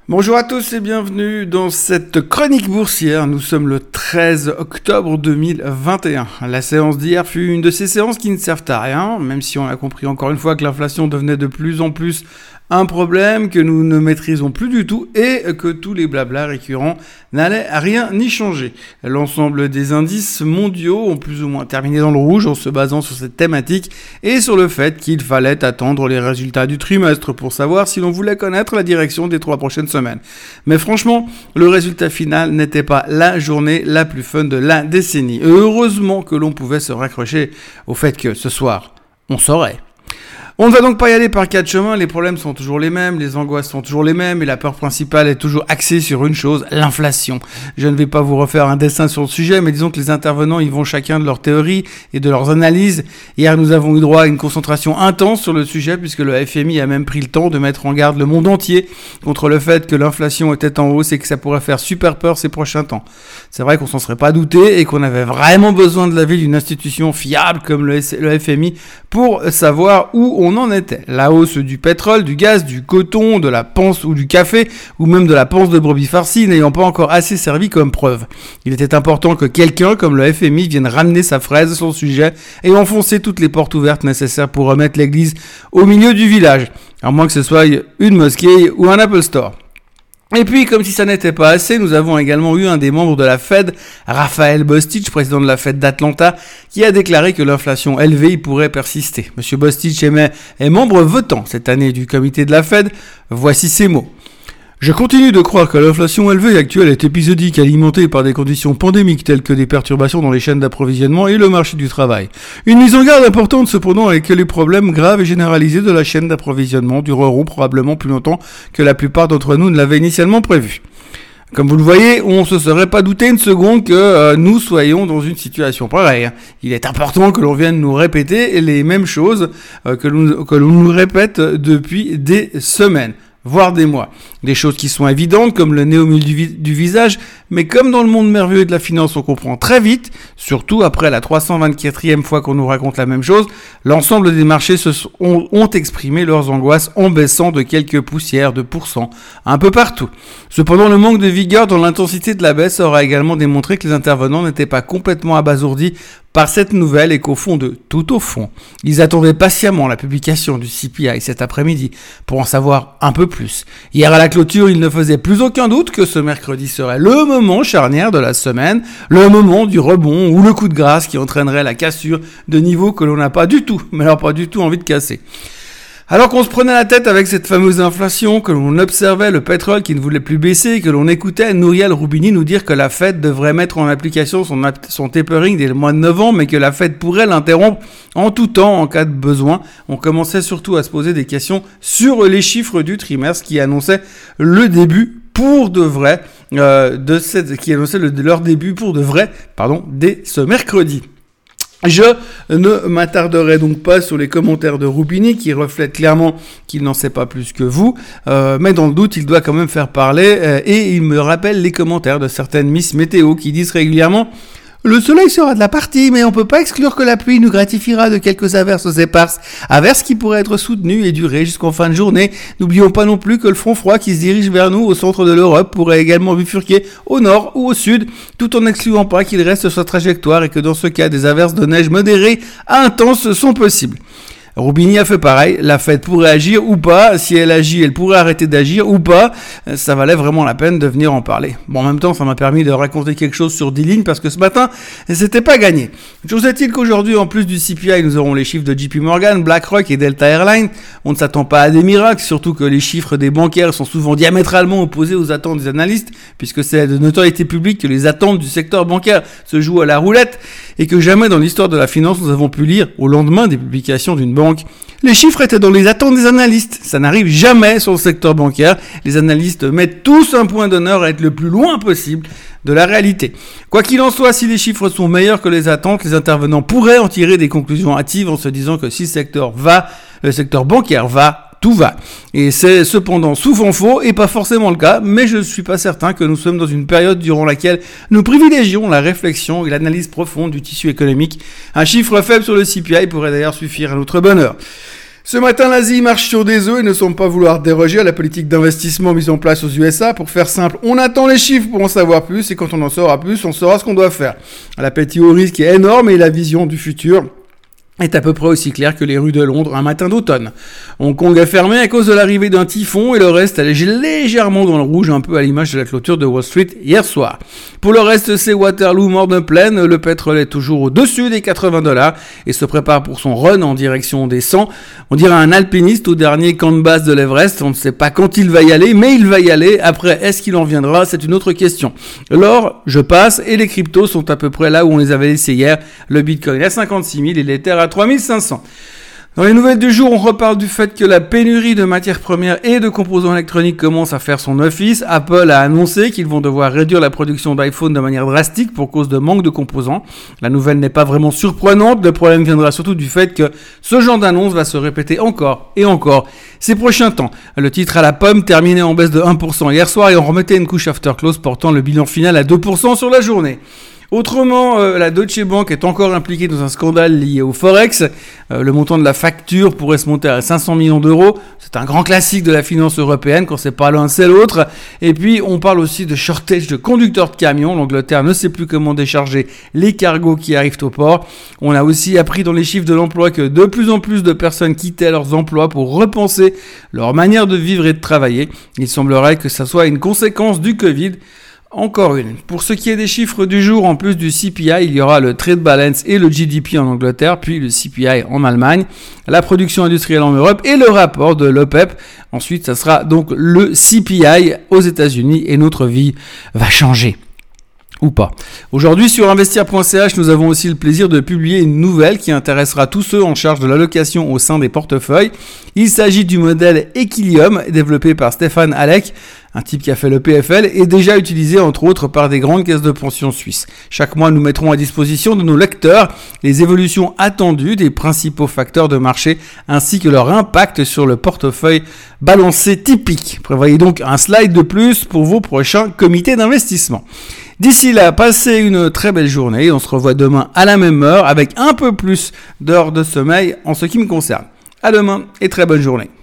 Bonjour à tous et bienvenue dans cette chronique boursière. Nous sommes le 13 octobre 2021. La séance d'hier fut une de ces séances qui ne servent à rien, même si on a compris encore une fois que l'inflation devenait de plus en plus un problème que nous ne maîtrisons plus du tout et que tous les blablas récurrents n'allaient à rien ni changer. L'ensemble des indices mondiaux ont plus ou moins terminé dans le rouge en se basant sur cette thématique et sur le fait qu'il fallait attendre les résultats du trimestre pour savoir si l'on voulait connaître la direction des 3 prochaines semaines. Mais franchement, le résultat final n'était pas la journée la plus fun de la décennie. Heureusement que l'on pouvait se raccrocher au fait que ce soir, on saurait. On ne va donc pas y aller par 4 chemins, les problèmes sont toujours les mêmes, les angoisses sont toujours les mêmes et la peur principale est toujours axée sur une chose, l'inflation. Je ne vais pas vous refaire un dessin sur le sujet, mais disons que les intervenants y vont chacun de leurs théories et de leurs analyses. Hier, nous avons eu droit à une concentration intense sur le sujet puisque le FMI a même pris le temps de mettre en garde le monde entier contre le fait que l'inflation était en hausse et que ça pourrait faire super peur ces prochains temps. C'est vrai qu'on s'en serait pas douté et qu'on avait vraiment besoin de l'avis d'une institution fiable comme le FMI pour savoir où on en était. La hausse du pétrole, du gaz, du coton, de la panse ou du café, ou même de la panse de brebis farcie n'ayant pas encore assez servi comme preuve. Il était important que quelqu'un comme le FMI vienne ramener sa fraise sur le sujet et enfoncer toutes les portes ouvertes nécessaires pour remettre l'église au milieu du village, à moins que ce soit une mosquée ou un Apple Store. Et puis, comme si ça n'était pas assez, nous avons également eu un des membres de la Fed, Raphaël Bostic, président de la Fed d'Atlanta, qui a déclaré que l'inflation élevée pourrait persister. Monsieur Bostic est membre votant cette année du comité de la Fed. Voici ses mots. Je continue de croire que l'inflation élevée actuelle est épisodique, alimentée par des conditions pandémiques telles que des perturbations dans les chaînes d'approvisionnement et le marché du travail. Une mise en garde importante cependant est que les problèmes graves et généralisés de la chaîne d'approvisionnement dureront probablement plus longtemps que la plupart d'entre nous ne l'avaient initialement prévu. Comme vous le voyez, on se serait pas douté une seconde que nous soyons dans une situation pareille. Il est important que l'on vienne nous répéter les mêmes choses que l'on nous répète depuis des semaines, voire des mois. Des choses qui sont évidentes, comme le nez au milieu du visage, mais comme dans le monde merveilleux de la finance, on comprend très vite, surtout après la 324e fois qu'on nous raconte la même chose, l'ensemble des marchés ont exprimé leurs angoisses en baissant de quelques poussières de pourcents, un peu partout. Cependant, le manque de vigueur dans l'intensité de la baisse aura également démontré que les intervenants n'étaient pas complètement abasourdis par cette nouvelle et qu'au fond de tout au fond, ils attendaient patiemment la publication du CPI cet après-midi pour en savoir un peu plus. Hier à la clôture, il ne faisait plus aucun doute que ce mercredi serait le moment charnière de la semaine, le moment du rebond ou le coup de grâce qui entraînerait la cassure de niveau que l'on n'a pas du tout, mais alors pas du tout envie de casser. Alors qu'on se prenait la tête avec cette fameuse inflation, que l'on observait le pétrole qui ne voulait plus baisser, que l'on écoutait Nouriel Roubini nous dire que la Fed devrait mettre en application son tapering dès le mois de novembre, mais que la Fed pourrait l'interrompre en tout temps en cas de besoin, on commençait surtout à se poser des questions sur les chiffres du trimestre qui annonçaient le début pour de vrai leur début pour de vrai, dès ce mercredi. Je ne m'attarderai donc pas sur les commentaires de Roubini qui reflètent clairement qu'il n'en sait pas plus que vous, mais dans le doute, il doit quand même faire parler et il me rappelle les commentaires de certaines Miss Météo qui disent régulièrement « Le soleil sera de la partie, mais on peut pas exclure que la pluie nous gratifiera de quelques averses éparses, averses qui pourraient être soutenues et durer jusqu'en fin de journée. N'oublions pas non plus que le front froid qui se dirige vers nous au centre de l'Europe pourrait également bifurquer au nord ou au sud, tout en n'excluant pas qu'il reste sur sa trajectoire et que dans ce cas, des averses de neige modérées à intenses sont possibles. » Roubini a fait pareil, la Fed pourrait agir ou pas, si elle agit, elle pourrait arrêter d'agir ou pas, ça valait vraiment la peine de venir en parler. Bon, en même temps, ça m'a permis de raconter quelque chose sur 10 lignes parce que ce matin, c'était pas gagné. Chose est-il qu'aujourd'hui, en plus du CPI, nous aurons les chiffres de JP Morgan, BlackRock et Delta Airlines. On ne s'attend pas à des miracles, surtout que les chiffres des bancaires sont souvent diamétralement opposés aux attentes des analystes, puisque c'est de notoriété publique que les attentes du secteur bancaire se jouent à la roulette et que jamais dans l'histoire de la finance, nous avons pu lire, au lendemain des publications d'une banque, les chiffres étaient dans les attentes des analystes. Ça n'arrive jamais sur le secteur bancaire. Les analystes mettent tous un point d'honneur à être le plus loin possible de la réalité. Quoi qu'il en soit, si les chiffres sont meilleurs que les attentes, les intervenants pourraient en tirer des conclusions hâtives en se disant que si le secteur bancaire va, tout va. Et c'est cependant souvent faux et pas forcément le cas, mais je ne suis pas certain que nous sommes dans une période durant laquelle nous privilégions la réflexion et l'analyse profonde du tissu économique. Un chiffre faible sur le CPI pourrait d'ailleurs suffire à notre bonheur. Ce matin, l'Asie marche sur des œufs et ne semble pas vouloir déroger à la politique d'investissement mise en place aux USA. Pour faire simple, on attend les chiffres pour en savoir plus et quand on en saura plus, on saura ce qu'on doit faire. L'appétit au risque est énorme et la vision du futur est à peu près aussi clair que les rues de Londres un matin d'automne. Hong Kong a fermé à cause de l'arrivée d'un typhon et le reste allait légèrement dans le rouge, un peu à l'image de la clôture de Wall Street hier soir. Pour le reste, c'est Waterloo mort de plaine, le pétrole est toujours au-dessus des $80 et se prépare pour son run en direction des 100. On dirait un alpiniste au dernier camp de base de l'Everest, on ne sait pas quand il va y aller, mais il va y aller. Après, est-ce qu'il en viendra? C'est une autre question. L'or, je passe, et les cryptos sont à peu près là où on les avait laissés hier. Le Bitcoin à 56 000 et l'Ether à 3500. Dans les nouvelles du jour, on reparle du fait que la pénurie de matières premières et de composants électroniques commence à faire son office. Apple a annoncé qu'ils vont devoir réduire la production d'iPhone de manière drastique pour cause de manque de composants. La nouvelle n'est pas vraiment surprenante, le problème viendra surtout du fait que ce genre d'annonce va se répéter encore et encore ces prochains temps. Le titre à la pomme terminait en baisse de 1% hier soir et on remettait une couche after close portant le bilan final à 2% sur la journée. Autrement, la Deutsche Bank est encore impliquée dans un scandale lié au Forex. Le montant de la facture pourrait se monter à 500 millions d'euros. C'est un grand classique de la finance européenne, quand c'est pas l'un, c'est l'autre. Et puis, on parle aussi de shortage de conducteurs de camions. L'Angleterre ne sait plus comment décharger les cargos qui arrivent au port. On a aussi appris dans les chiffres de l'emploi que de plus en plus de personnes quittaient leurs emplois pour repenser leur manière de vivre et de travailler. Il semblerait que ça soit une conséquence du Covid. Encore une. Pour ce qui est des chiffres du jour, en plus du CPI, il y aura le Trade Balance et le GDP en Angleterre, puis le CPI en Allemagne, la production industrielle en Europe et le rapport de l'OPEP. Ensuite, ça sera donc le CPI aux États-Unis et notre vie va changer. Ou pas. Aujourd'hui, sur investir.ch, nous avons aussi le plaisir de publier une nouvelle qui intéressera tous ceux en charge de l'allocation au sein des portefeuilles. Il s'agit du modèle Equilium, développé par Stéphane Halleck, un type qui a fait le PFL et déjà utilisé entre autres par des grandes caisses de pension suisses. Chaque mois, nous mettrons à disposition de nos lecteurs les évolutions attendues des principaux facteurs de marché ainsi que leur impact sur le portefeuille balancé typique. Prévoyez donc un slide de plus pour vos prochains comités d'investissement. D'ici là, passez une très belle journée. On se revoit demain à la même heure avec un peu plus d'heures de sommeil en ce qui me concerne. À demain et très bonne journée.